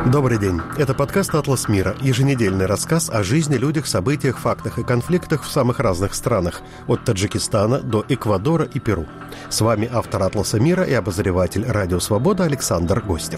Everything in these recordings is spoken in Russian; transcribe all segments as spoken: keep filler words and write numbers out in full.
Добрый день. Это подкаст «Атлас мира», еженедельный рассказ о жизни, людях, событиях, фактах и конфликтах в самых разных странах, от Таджикистана до Эквадора и Перу. С вами автор «Атласа мира» и обозреватель «Радио Свобода» Александр Гостев.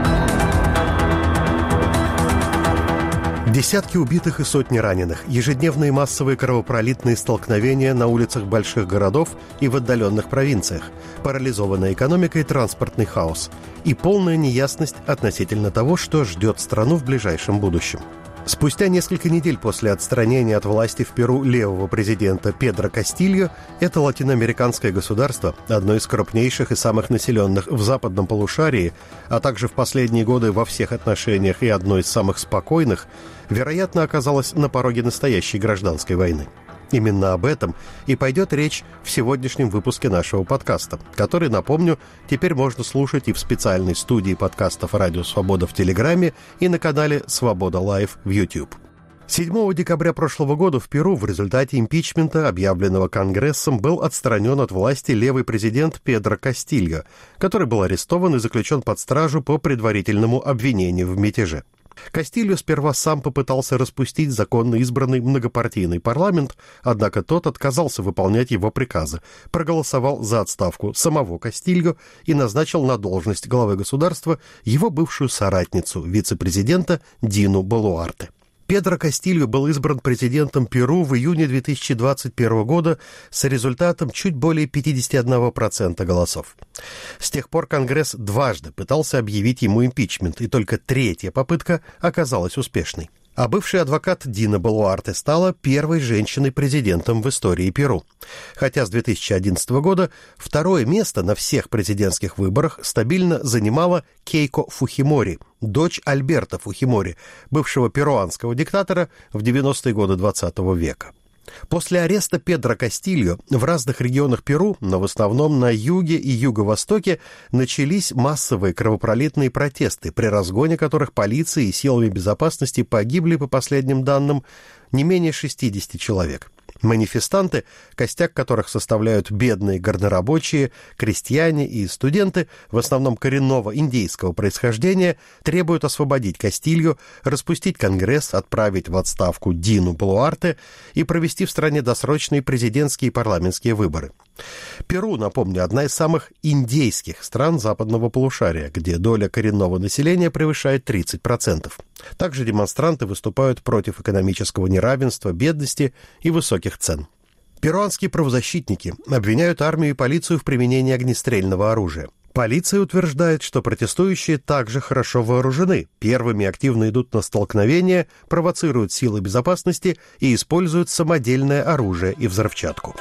Десятки убитых и сотни раненых, ежедневные массовые кровопролитные столкновения на улицах больших городов и в отдаленных провинциях, парализованная экономика и транспортный хаос, и полная неясность относительно того, что ждет страну в ближайшем будущем. Спустя несколько недель после отстранения от власти в Перу левого президента Педро Кастильо, это латиноамериканское государство, одно из крупнейших и самых населенных в западном полушарии, а также в последние годы во всех отношениях и одно из самых спокойных, вероятно, оказалось на пороге настоящей гражданской войны. Именно об этом и пойдет речь в сегодняшнем выпуске нашего подкаста, который, напомню, теперь можно слушать и в специальной студии подкастов «Радио Свобода» в Телеграме и на канале «Свобода Лайв» в YouTube. седьмого декабря прошлого года в Перу в результате импичмента, объявленного Конгрессом, был отстранен от власти левый президент Педро Кастильо, который был арестован и заключен под стражу по предварительному обвинению в мятеже. Кастильо сперва сам попытался распустить законно избранный многопартийный парламент, однако тот отказался выполнять его приказы, проголосовал за отставку самого Кастильо и назначил на должность главы государства его бывшую соратницу, вице-президента Дину Болуарте. Педро Кастильо был избран президентом Перу в июне две тысячи двадцать первого года с результатом чуть более пятьдесят один процент голосов. С тех пор Конгресс дважды пытался объявить ему импичмент, и только третья попытка оказалась успешной. А бывший адвокат Дина Болуарте стала первой женщиной-президентом в истории Перу. Хотя с две тысячи одиннадцатого года второе место на всех президентских выборах стабильно занимала Кейко Фухимори, дочь Альберто Фухимори, бывшего перуанского диктатора в девяностые годы двадцатого века. После ареста Педро Кастильо в разных регионах Перу, но в основном на юге и юго-востоке, начались массовые кровопролитные протесты, при разгоне которых полицией и силами безопасности погибли, по последним данным, не менее шестьдесят человек. Манифестанты, костяк которых составляют бедные горнорабочие, крестьяне и студенты, в основном коренного индейского происхождения, требуют освободить Кастильо, распустить Конгресс, отправить в отставку Дину Болуарте и провести в стране досрочные президентские и парламентские выборы. Перу, напомню, одна из самых индейских стран западного полушария, где доля коренного населения превышает тридцать процентов. Также демонстранты выступают против экономического неравенства, бедности и высоких цен. Перуанские правозащитники обвиняют армию и полицию в применении огнестрельного оружия. Полиция утверждает, что протестующие также хорошо вооружены, первыми активно идут на столкновения, провоцируют силы безопасности и используют самодельное оружие и взрывчатку.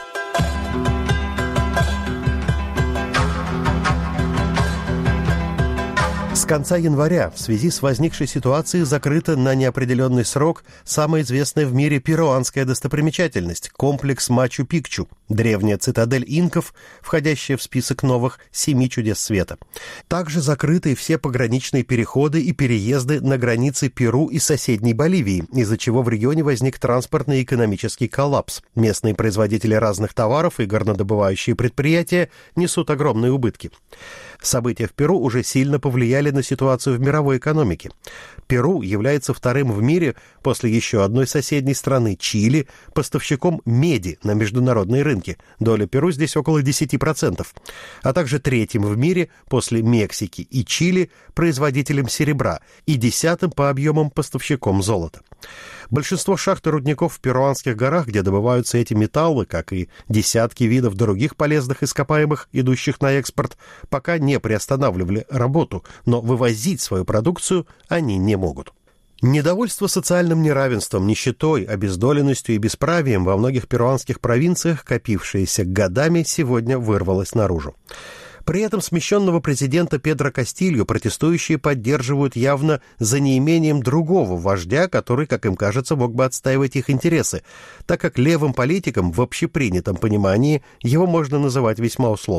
С конца января в связи с возникшей ситуацией закрыта на неопределенный срок самая известная в мире перуанская достопримечательность – комплекс Мачу-Пикчу, древняя цитадель инков, входящая в список новых семи чудес света. Также закрыты все пограничные переходы и переезды на границе Перу и соседней Боливии, из-за чего в регионе возник транспортный и экономический коллапс. Местные производители разных товаров и горнодобывающие предприятия несут огромные убытки. События в Перу уже сильно повлияли на ситуацию в мировой экономике. Перу является вторым в мире после еще одной соседней страны, Чили, поставщиком меди на международные рынки. Доля Перу здесь около десять процентов. А также третьим в мире после Мексики и Чили производителем серебра и десятым по объемам поставщиком золота. Большинство шахт и рудников в перуанских горах, где добываются эти металлы, как и десятки видов других полезных ископаемых, идущих на экспорт, пока не приостанавливали работу, но вывозить свою продукцию они не могут. Недовольство социальным неравенством, нищетой, обездоленностью и бесправием во многих перуанских провинциях, копившееся годами, сегодня вырвалось наружу. При этом смещенного президента Педро Кастильо протестующие поддерживают явно за неимением другого вождя, который, как им кажется, мог бы отстаивать их интересы, так как левым политиком в общепринятом понимании его можно называть весьма условно.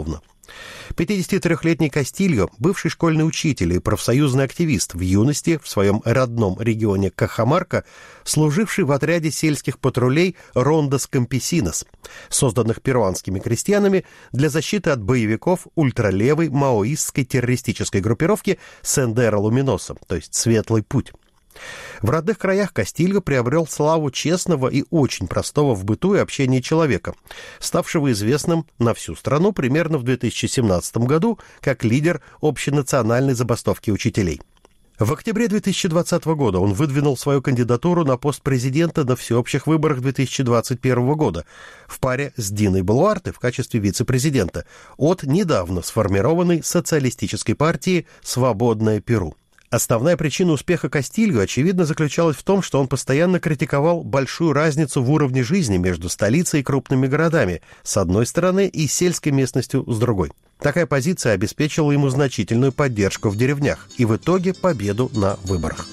пятидесятитрёхлетний Кастильо – бывший школьный учитель и профсоюзный активист, в юности в своем родном регионе Кахамарка, служивший в отряде сельских патрулей «Рондос Кампесинос», созданных перуанскими крестьянами для защиты от боевиков ультралевой маоистской террористической группировки «Сендеро Луминоса», то есть «Светлый путь». В родных краях Кастильо приобрел славу честного и очень простого в быту и общении человека, ставшего известным на всю страну примерно в две тысячи семнадцатом году как лидер общенациональной забастовки учителей. В октябре две тысячи двадцатого года он выдвинул свою кандидатуру на пост президента на всеобщих выборах две тысячи двадцать первого года в паре с Диной Болуарте в качестве вице-президента от недавно сформированной социалистической партии «Свободное Перу». Основная причина успеха Кастильо, очевидно, заключалась в том, что он постоянно критиковал большую разницу в уровне жизни между столицей и крупными городами, с одной стороны, и сельской местностью, с другой. Такая позиция обеспечила ему значительную поддержку в деревнях и в итоге победу на выборах.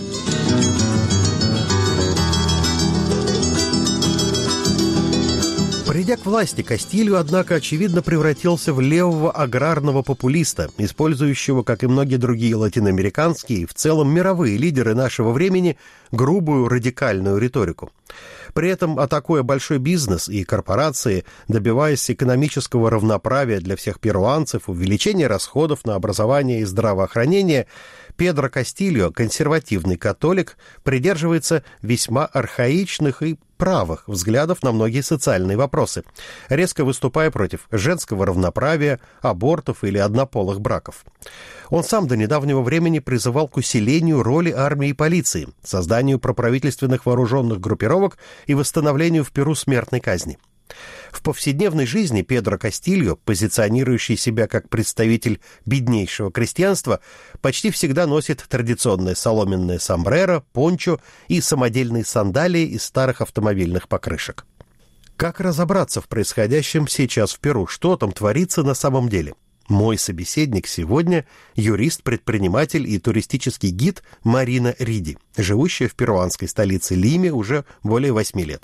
Придя к власти, Кастильо, однако, очевидно превратился в левого аграрного популиста, использующего, как и многие другие латиноамериканские и в целом мировые лидеры нашего времени, грубую радикальную риторику. При этом, атакуя большой бизнес и корпорации, добиваясь экономического равноправия для всех перуанцев, увеличения расходов на образование и здравоохранение, Педро Кастильо, консервативный католик, придерживается весьма архаичных и правых взглядов на многие социальные вопросы, резко выступая против женского равноправия, абортов или однополых браков. Он сам до недавнего времени призывал к усилению роли армии и полиции, созданию проправительственных вооруженных группировок и восстановлению в Перу смертной казни. В повседневной жизни Педро Кастильо, позиционирующий себя как представитель беднейшего крестьянства, почти всегда носит традиционное соломенное сомбреро, пончо и самодельные сандалии из старых автомобильных покрышек. Как разобраться в происходящем сейчас в Перу? Что там творится на самом деле? Мой собеседник сегодня – юрист-предприниматель и туристический гид Марина Риди, живущая в перуанской столице Лиме уже более восьми лет.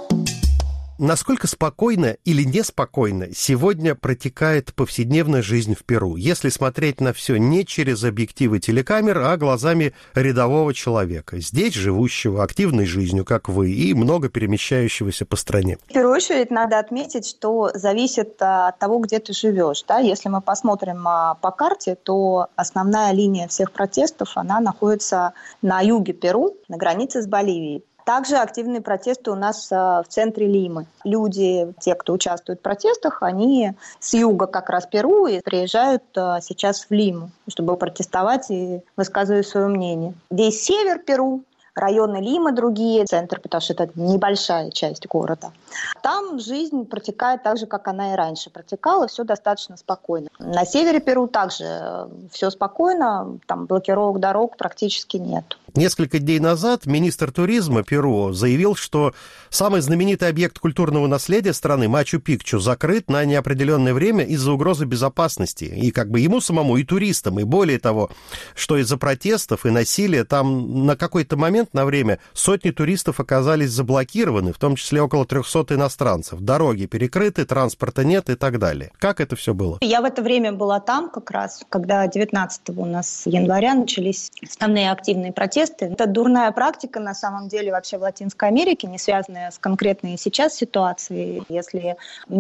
Насколько спокойно или неспокойно сегодня протекает повседневная жизнь в Перу, если смотреть на все не через объективы телекамер, а глазами рядового человека, здесь живущего активной жизнью, как вы, и много перемещающегося по стране? В первую очередь надо отметить, что зависит от того, где ты живешь. Да? Если мы посмотрим по карте, то основная линия всех протестов, она находится на юге Перу, на границе с Боливией. Также активные протесты у нас в центре Лимы. Люди, те, кто участвует в протестах, они с юга как раз Перу и приезжают сейчас в Лиму, чтобы протестовать и высказывать свое мнение. Весь север Перу, районы Лимы другие, центр, потому что это небольшая часть города. Там жизнь протекает так же, как она и раньше протекала, все достаточно спокойно. На севере Перу также все спокойно, там блокировок дорог практически нет. Несколько дней назад министр туризма Перу заявил, что самый знаменитый объект культурного наследия страны Мачу-Пикчу закрыт на неопределенное время из-за угрозы безопасности. И как бы ему самому, и туристам, и более того, что из-за протестов и насилия там на какой-то момент, на время, сотни туристов оказались заблокированы, в том числе около трехсот иностранцев. Дороги перекрыты, транспорта нет и так далее. Как это все было? Я в это время была там как раз, когда девятнадцатого у нас января начались основные активные протесты. Это дурная практика, на самом деле, вообще в Латинской Америке, не связанная с конкретной сейчас ситуацией. Если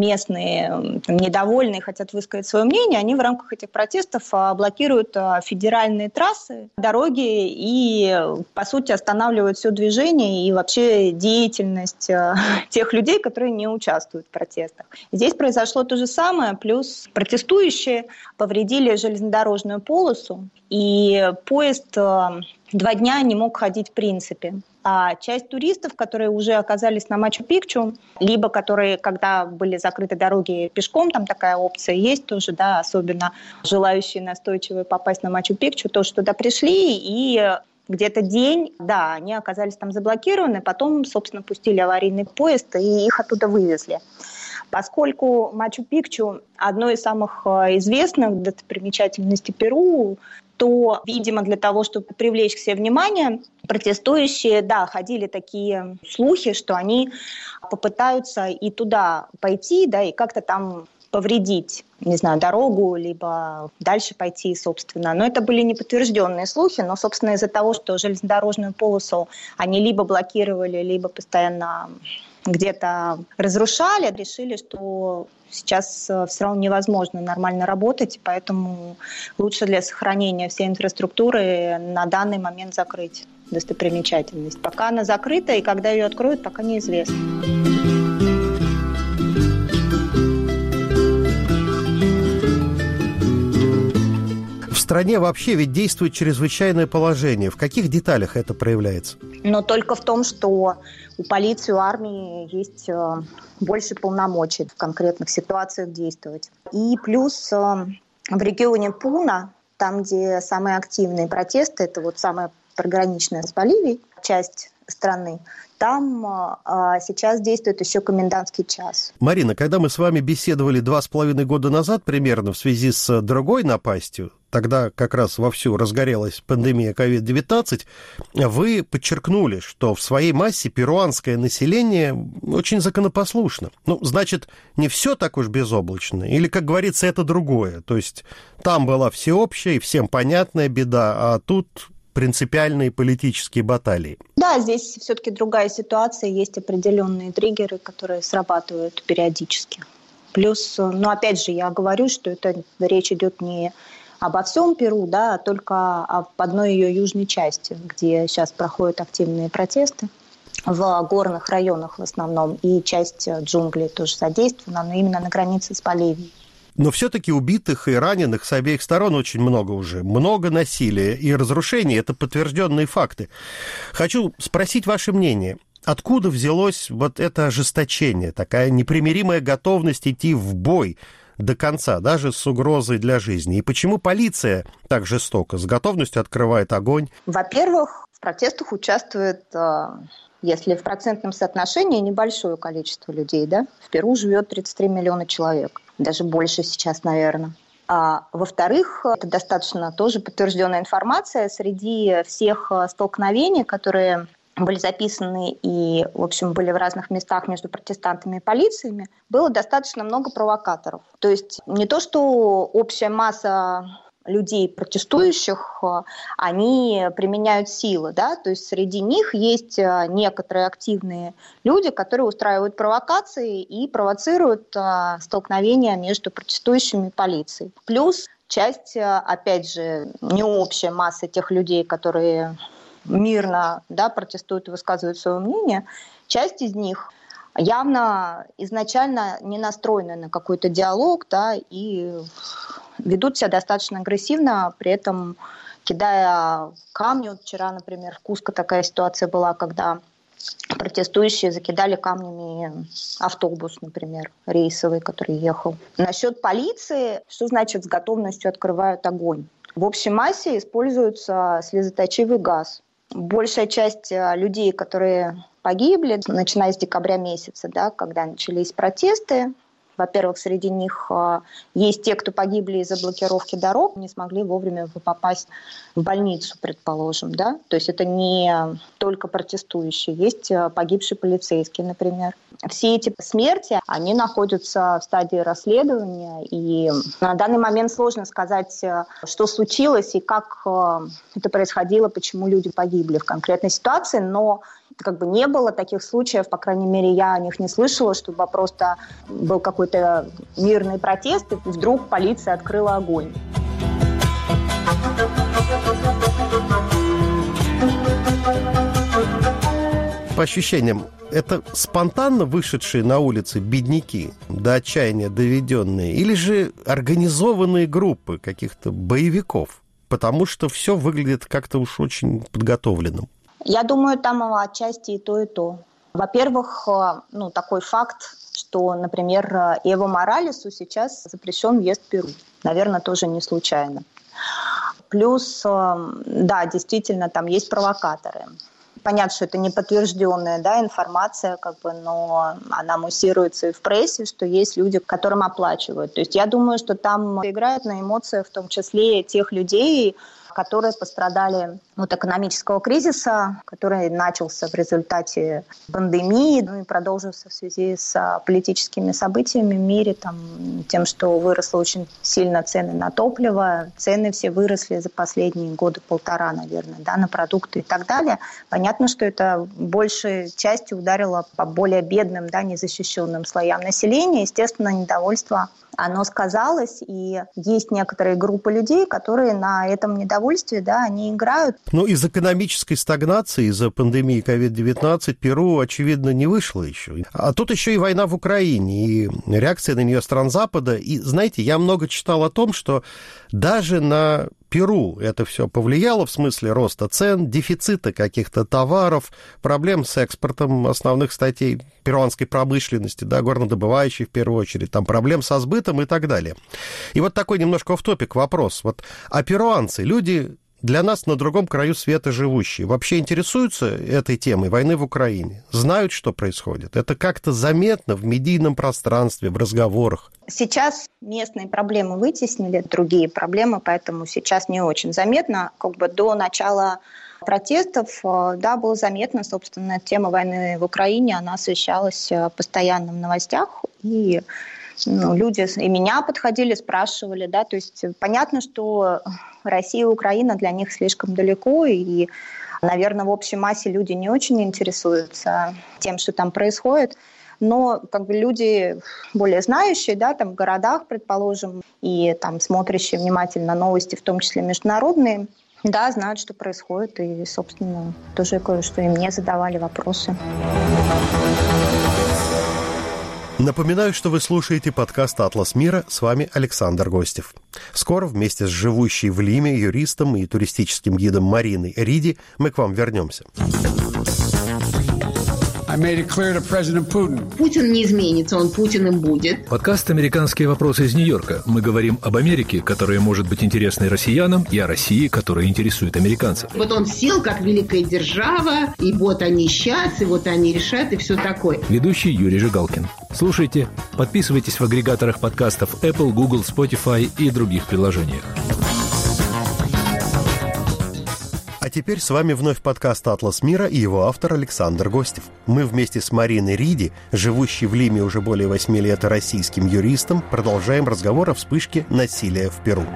местные недовольные хотят высказать свое мнение, они в рамках этих протестов блокируют федеральные трассы, дороги и, по сути, останавливают все движение и вообще деятельность тех людей, которые не участвуют в протестах. Здесь произошло то же самое, плюс протестующие повредили железнодорожную полосу, и поезд два дня не мог ходить в принципе. А часть туристов, которые уже оказались на Мачу-Пикчу, либо которые, когда были закрыты дороги пешком, там такая опция есть тоже, да, особенно желающие настойчивые попасть на Мачу-Пикчу, тоже туда пришли и где-то день, да, они оказались там заблокированы, потом, собственно, пустили аварийный поезд и их оттуда вывезли. Поскольку Мачу-Пикчу одно из самых известных достопримечательностей Перу, то, видимо, для того, чтобы привлечь к себе внимание, протестующие, да, ходили такие слухи, что они попытаются и туда пойти, да, и как-то там повредить, не знаю, дорогу, либо дальше пойти, собственно. Но это были неподтвержденные слухи, но, собственно, из-за того, что железнодорожную полосу они либо блокировали, либо постоянно где-то разрушали, решили, что сейчас все равно невозможно нормально работать, поэтому лучше для сохранения всей инфраструктуры на данный момент закрыть достопримечательность. Пока она закрыта, и когда ее откроют, пока неизвестно. В стране вообще ведь действует чрезвычайное положение. В каких деталях это проявляется? Но только в том, что у полиции, у армии есть больше полномочий в конкретных ситуациях действовать. И плюс в регионе Пуна, там, где самые активные протесты, это вот самая пограничная с Боливией часть страны, там а, сейчас действует еще комендантский час. Марина, когда мы с вами беседовали два с половиной года назад примерно в связи с другой напастью, тогда как раз вовсю разгорелась пандемия ковид девятнадцать, вы подчеркнули, что в своей массе перуанское население очень законопослушно. Ну, значит, не все так уж безоблачно, или, как говорится, это другое. То есть там была всеобщая и всем понятная беда, а тут принципиальные политические баталии. Да, здесь все-таки другая ситуация, есть определенные триггеры, которые срабатывают периодически. Плюс, ну, опять же, я говорю, что это речь идет не обо всем Перу, да, а только об одной ее южной части, где сейчас проходят активные протесты. В горных районах в основном, и часть джунглей тоже задействована, но именно на границе с Боливией. Но все-таки убитых и раненых с обеих сторон очень много уже. Много насилия и разрушений – это подтвержденные факты. Хочу спросить ваше мнение. Откуда взялось вот это ожесточение, такая непримиримая готовность идти в бой до конца, даже с угрозой для жизни? И почему полиция так жестоко, с готовностью открывает огонь? Во-первых, в протестах участвует, если в процентном соотношении, небольшое количество людей. Да? В Перу живет тридцать три миллиона человек. Даже больше сейчас, наверное. А, во-вторых, это достаточно тоже подтвержденная информация. Среди всех столкновений, которые были записаны и, в общем, были в разных местах между протестантами и полициями, было достаточно много провокаторов. То есть не то, что общая масса людей, протестующих, они применяют силы, да, то есть среди них есть некоторые активные люди, которые устраивают провокации и провоцируют столкновения между протестующими и полицией. Плюс часть, опять же, не общая масса тех людей, которые мирно, да, протестуют и высказывают свое мнение, часть из них явно изначально не настроены на какой-то диалог, да, и ведут себя достаточно агрессивно, при этом кидая камни. Вот вчера, например, в Куско такая ситуация была, когда протестующие закидали камнями автобус, например, рейсовый, который ехал. Насчет полиции, что значит с готовностью открывают огонь? В общей массе используется слезоточивый газ. Большая часть людей, которые погибли, начиная с декабря месяца, да, когда начались протесты, во-первых, среди них есть те, кто погибли из-за блокировки дорог, не смогли вовремя попасть в больницу, предположим. Да? То есть это не только протестующие. Есть погибшие полицейские, например. Все эти смерти, они находятся в стадии расследования. И на данный момент сложно сказать, что случилось и как это происходило, почему люди погибли в конкретной ситуации. Но как бы не было таких случаев, по крайней мере, я о них не слышала, чтобы просто был какой-то мирный протест, и вдруг полиция открыла огонь. По ощущениям, это спонтанно вышедшие на улицы бедняки, до отчаяния доведенные, или же организованные группы каких-то боевиков? Потому что все выглядит как-то уж очень подготовленным. Я думаю, там отчасти и то, и то. Во-первых, ну, такой факт, что, например, Эво Моралесу сейчас запрещен въезд в Перу. Наверное, тоже не случайно. Плюс, да, действительно, там есть провокаторы. Понятно, что это не подтвержденная, да, информация, как бы, но она муссируется и в прессе, что есть люди, которым оплачивают. То есть я думаю, что там играют на эмоциях, в том числе тех людей, которые пострадали от экономического кризиса, который начался в результате пандемии, ну и продолжился в связи с политическими событиями в мире, там, тем, что выросло очень сильно цены на топливо, цены все выросли за последние годы полтора, наверное, да, на продукты и так далее. Понятно, что это большей частью ударило по более бедным, да, незащищенным слоям населения. Естественно, недовольство оно сказалось, и есть некоторые группы людей, которые на этом недовольстве, да, они играют. Ну, из экономической стагнации, из-за пандемии ковид девятнадцать Перу, очевидно, не вышло еще. А тут еще и война в Украине, и реакция на нее стран Запада. И, знаете, я много читал о том, что даже на Перу это все повлияло в смысле роста цен, дефицита каких-то товаров, проблем с экспортом основных статей перуанской промышленности, да, горнодобывающей в первую очередь, там проблем со сбытом и так далее. И вот такой немножко офф-топик вопрос. Вот, а перуанцы, люди для нас на другом краю света живущие, вообще интересуются этой темой войны в Украине? Знают, что происходит? Это как-то заметно в медийном пространстве, в разговорах? Сейчас местные проблемы вытеснили другие проблемы, поэтому сейчас не очень заметно. Как бы до начала протестов, да, было заметно, собственно, тема войны в Украине, она освещалась постоянно в новостях, и ну, люди и меня подходили, спрашивали, да, то есть понятно, что Россия и Украина для них слишком далеко, и, наверное, в общей массе люди не очень интересуются тем, что там происходит, но как бы люди более знающие, да, там в городах, предположим, и там смотрящие внимательно новости, в том числе международные, да, знают, что происходит, и, собственно, тоже кое-что и мне задавали вопросы. Напоминаю, что вы слушаете подкаст «Атлас мира». С вами Александр Гостев. Скоро вместе с живущей в Лиме юристом и туристическим гидом Мариной Риди мы к вам вернемся. Путин не изменится, он Путиным будет. Подкаст «Американские вопросы» из Нью-Йорка. Мы говорим об Америке, которая может быть интересной россиянам, и о России, которая интересует американцев. Вот он сел как великая держава, и вот они сейчас, и вот они решат, и все такое. Ведущий Юрий Жигалкин. Слушайте, подписывайтесь в агрегаторах подкастов Apple, Google, Spotify и других приложениях. А теперь с вами вновь подкаст «Атлас мира» и его автор Александр Гостев. Мы вместе с Мариной Риди, живущей в Лиме уже более восьми лет российским юристом, продолжаем разговор о вспышке насилия в Перу.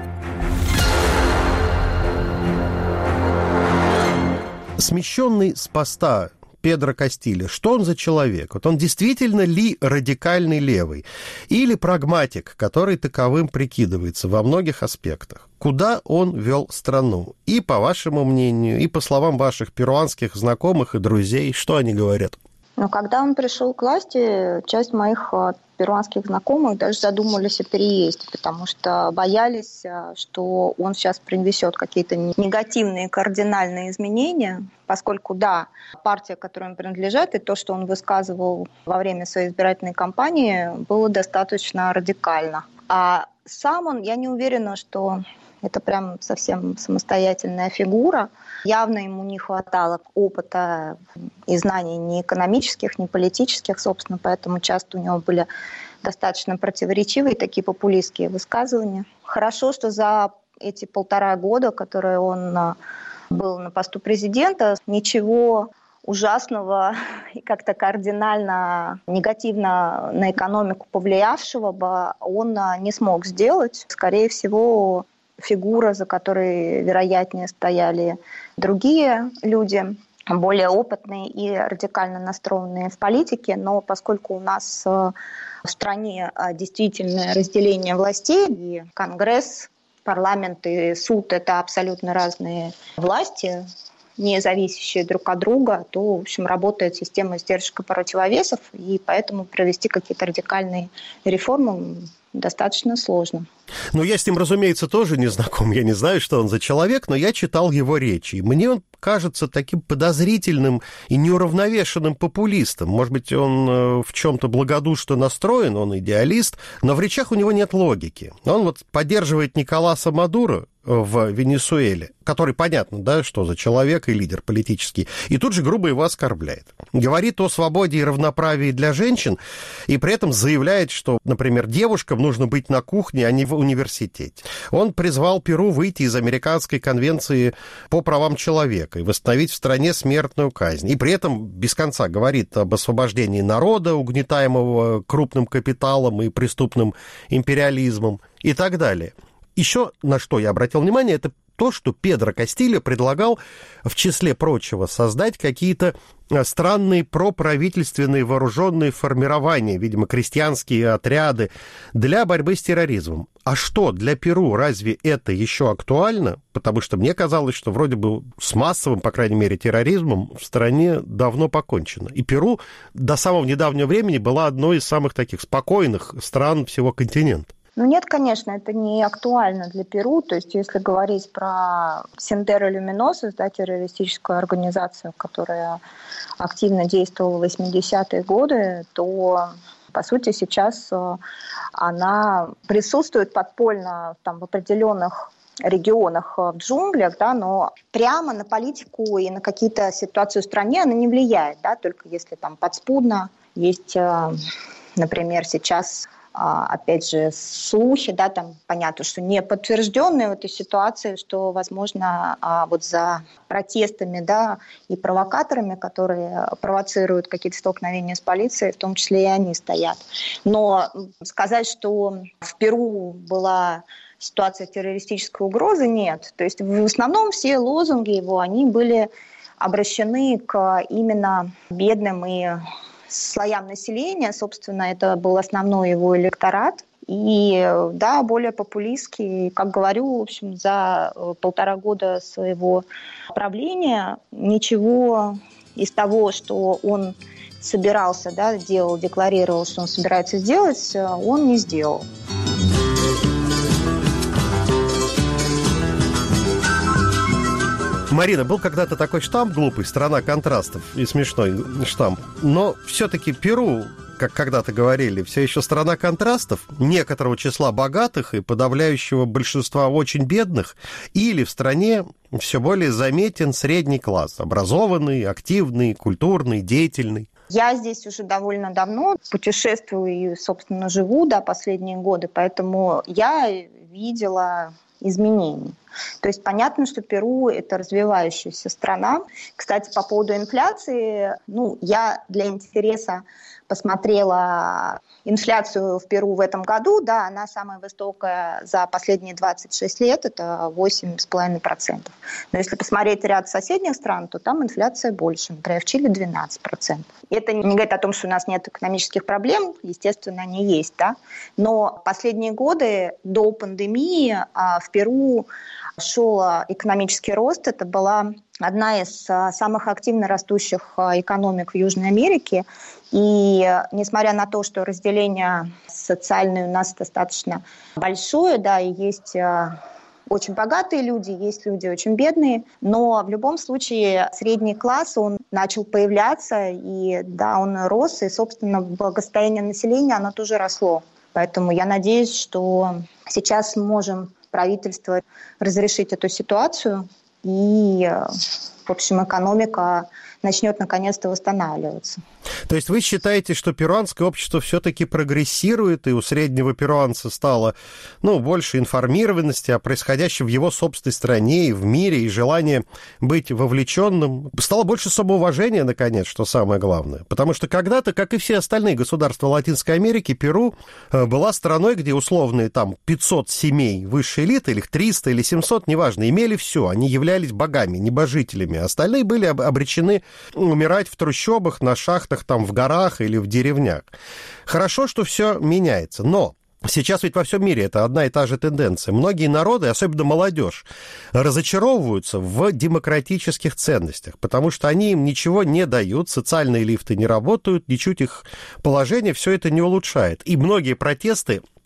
Смещенный с поста Педро Кастильо, что он за человек? Вот он действительно ли радикальный левый? Или прагматик, который таковым прикидывается во многих аспектах? Куда он вел страну? И по вашему мнению, и по словам ваших перуанских знакомых и друзей, что они говорят? Ну, когда он пришел к власти, часть моих перуанских знакомых даже задумались о переезде, потому что боялись, что он сейчас принесет какие-то негативные кардинальные изменения, поскольку, да, партия, которой он принадлежит, и то, что он высказывал во время своей избирательной кампании, было достаточно радикально. А сам он, я не уверена, что это прям совсем самостоятельная фигура. Явно ему не хватало опыта и знаний ни экономических, ни политических, собственно, поэтому часто у него были достаточно противоречивые такие популистские высказывания. Хорошо, что за эти полтора года, которые он был на посту президента, ничего ужасного и как-то кардинально негативно на экономику повлиявшего бы он не смог сделать. Скорее всего, фигура, за которой, вероятнее, стояли другие люди, более опытные и радикально настроенные в политике, но поскольку у нас в стране действительно разделение властей, и Конгресс, парламент и суд – это абсолютно разные власти, не зависящие друг от друга, то, в общем, работает система сдержек и противовесов, и поэтому провести какие-то радикальные реформы достаточно сложно. Ну, я с ним, разумеется, тоже не знаком. Я не знаю, что он за человек, но я читал его речи. И мне он кажется таким подозрительным и неуравновешенным популистом. Может быть, он в чем-то благодушно настроен, он идеалист, но в речах у него нет логики. Он вот поддерживает Николаса Мадуро в Венесуэле, который, понятно, да, что за человек и лидер политический, и тут же грубо его оскорбляет. Говорит о свободе и равноправии для женщин, и при этом заявляет, что, например, девушкам нужно быть на кухне, а не в университете. Он призвал Перу выйти из Американской конвенции по правам человека и восстановить в стране смертную казнь. И при этом без конца говорит об освобождении народа, угнетаемого крупным капиталом и преступным империализмом и так далее. Еще на что я обратил внимание, это то, что Педро Кастильо предлагал, в числе прочего, создать какие-то странные проправительственные вооруженные формирования, видимо, крестьянские отряды для борьбы с терроризмом. А что, для Перу разве это еще актуально? Потому что мне казалось, что вроде бы с массовым, по крайней мере, терроризмом в стране давно покончено. И Перу до самого недавнего времени была одной из самых таких спокойных стран всего континента. Ну нет, конечно, это не актуально для Перу. То есть если говорить про Сендеро Люминосос, да, террористическую организацию, которая активно действовала в восьмидесятые годы, то, по сути, сейчас она присутствует подпольно там, в определенных регионах в джунглях, да, но прямо на политику и на какие-то ситуации в стране она не влияет, да, только если там подспудно есть, например, сейчас... опять же, слухи, да, там понятно, что не подтвержденные в этой ситуации, что, возможно, вот за протестами, да, и провокаторами, которые провоцируют какие-то столкновения с полицией, в том числе и они стоят. Но сказать, что в Перу была ситуация террористической угрозы, нет. То есть в основном все лозунги его, они были обращены к именно бедным и слоям населения, собственно, это был основной его электорат. И, да, более популистский, как говорю, в общем, за полтора года своего правления ничего из того, что он собирался, да, делал, декларировал, что он собирается сделать, он не сделал. Марина, был когда-то такой штамп глупый, страна контрастов, и смешной штамп, но все-таки Перу, как когда-то говорили, все еще страна контрастов, некоторого числа богатых и подавляющего большинства очень бедных, или в стране все более заметен средний класс, образованный, активный, культурный, деятельный. Я здесь уже довольно давно путешествую и, собственно, живу, да, последние годы, поэтому я видела изменений. То есть понятно, что Перу – это развивающаяся страна. Кстати, по поводу инфляции, ну, я для интереса посмотрела инфляцию в Перу в этом году. Да, она самая высокая за последние двадцать шесть лет, это восемь целых пять десятых процента. Но если посмотреть ряд соседних стран, то там инфляция больше. Например, в Чили двенадцать процентов. Это не говорит о том, что у нас нет экономических проблем, естественно, они есть, да. Но последние годы до пандемии в Перу шел экономический рост. Это была одна из самых активно растущих экономик в Южной Америке. И несмотря на то, что разделение социальное у нас достаточно большое, да, и есть очень богатые люди, есть люди очень бедные, но в любом случае средний класс, он начал появляться, и да, он рос, и, собственно, благосостояние населения, оно тоже росло. Поэтому я надеюсь, что сейчас сможем правительство разрешить эту ситуацию, и, в общем, экономика начнет наконец-то восстанавливаться. То есть вы считаете, что перуанское общество все-таки прогрессирует, и у среднего перуанца стало, ну, больше информированности о происходящем в его собственной стране и в мире, и желание быть вовлеченным? Стало больше самоуважения, наконец, что самое главное. Потому что когда-то, как и все остальные государства Латинской Америки, Перу была страной, где условные там пятьсот семей высшей элиты, или триста, или семьсот, неважно, имели все. Они являлись богами, небожителями. Остальные были обречены умирать в трущобах, на шахтах, там в горах или в деревнях. Хорошо, что все меняется, но сейчас ведь во всем мире это одна и та же тенденция. Многие народы, особенно молодежь, разочаровываются в демократических ценностях, потому что они им ничего не дают, социальные лифты не работают, ничуть их положение все это не улучшает. И многие протесты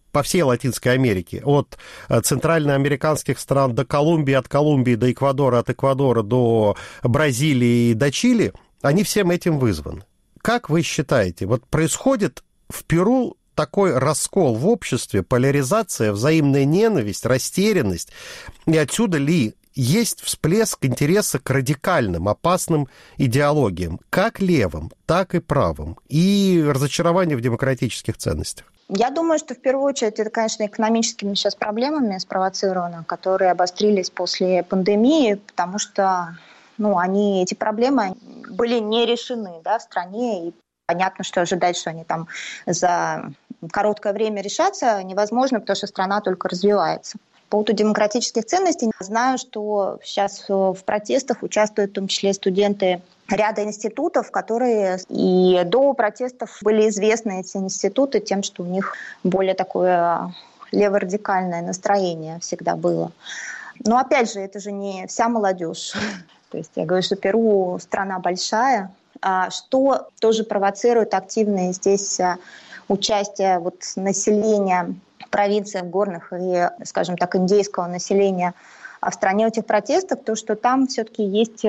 по всей Латинской Америке, от центральноамериканских стран до Колумбии, от Колумбии до Эквадора, от Эквадора до Бразилии и до Чили, они всем этим вызваны. Как вы считаете, вот происходит в Перу такой раскол в обществе, поляризация, взаимная ненависть, растерянность, и отсюда ли есть всплеск интереса к радикальным, опасным идеологиям, как левым, так и правым, и разочарование в демократических ценностях? Я думаю, что в первую очередь это, конечно, экономическими сейчас проблемами спровоцировано, которые обострились после пандемии, потому что ну, они, эти проблемы были не решены, да, в стране, и понятно, что ожидать, что они там за короткое время решатся, невозможно, потому что страна только развивается. По поводу демократических ценностей знаю, что сейчас в протестах участвуют в том числе студенты ряда институтов, которые и до протестов были известны, эти институты, тем, что у них более такое леворадикальное настроение всегда было. Но опять же, это же не вся молодежь. То есть я говорю, что Перу страна большая, что тоже провоцирует активное здесь участие вот населения в провинциях горных и, скажем так, индейского населения в стране этих протестов, то, что там все-таки есть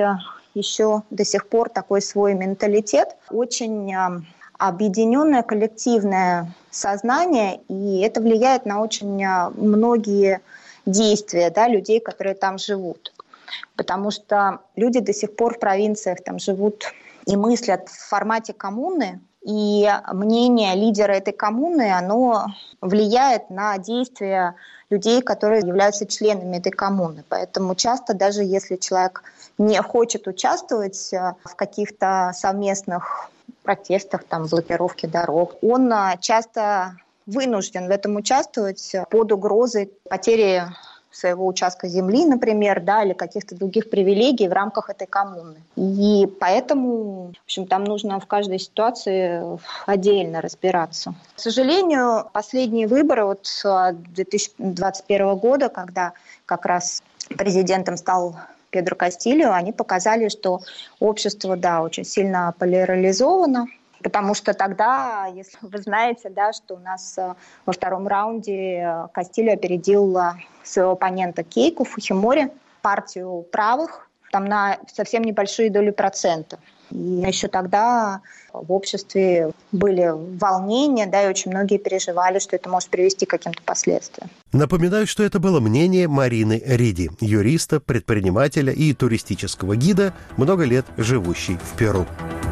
еще до сих пор такой свой менталитет, очень объединенное коллективное сознание, и это влияет на очень многие действия, да, людей, которые там живут. Потому что люди до сих пор в провинциях там живут и мыслят в формате коммуны, и мнение лидера этой коммуны, оно влияет на действия людей, которые являются членами этой коммуны. Поэтому часто, даже если человек не хочет участвовать в каких-то совместных протестах, там, блокировке дорог, он часто вынужден в этом участвовать под угрозой потери своего участка земли, например, да, или каких-то других привилегий в рамках этой коммуны. И поэтому, в общем, там нужно в каждой ситуации отдельно разбираться. К сожалению, последние выборы вот две тысячи двадцать первого года, когда как раз президентом стал Педро Кастильо, они показали, что общество, да, очень сильно поляризовано. Потому что тогда, если вы знаете, да, что у нас во втором раунде Кастильо опередил своего оппонента Кейко Фухимори, партию правых, там на совсем небольшие доли процента. И еще тогда в обществе были волнения, да, и очень многие переживали, что это может привести к каким-то последствиям. Напоминаю, что это было мнение Марины Риди, юриста, предпринимателя и туристического гида, много лет живущей в Перу.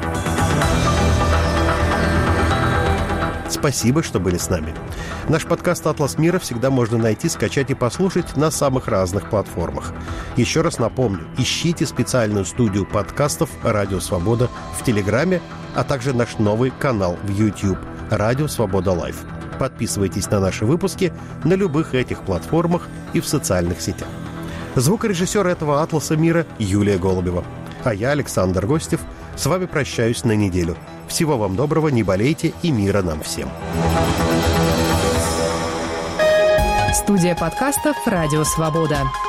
Спасибо, что были с нами. Наш подкаст «Атлас мира» всегда можно найти, скачать и послушать на самых разных платформах. Еще раз напомню, ищите специальную студию подкастов «Радио Свобода» в Телеграме, а также наш новый канал в YouTube «Радио Свобода Лайв». Подписывайтесь на наши выпуски на любых этих платформах и в социальных сетях. Звукорежиссер этого «Атласа мира» Юлия Голубева. А я, Александр Гостев, с вами прощаюсь на неделю. Всего вам доброго, не болейте и мира нам всем. Студия подкастов «Радио Свобода».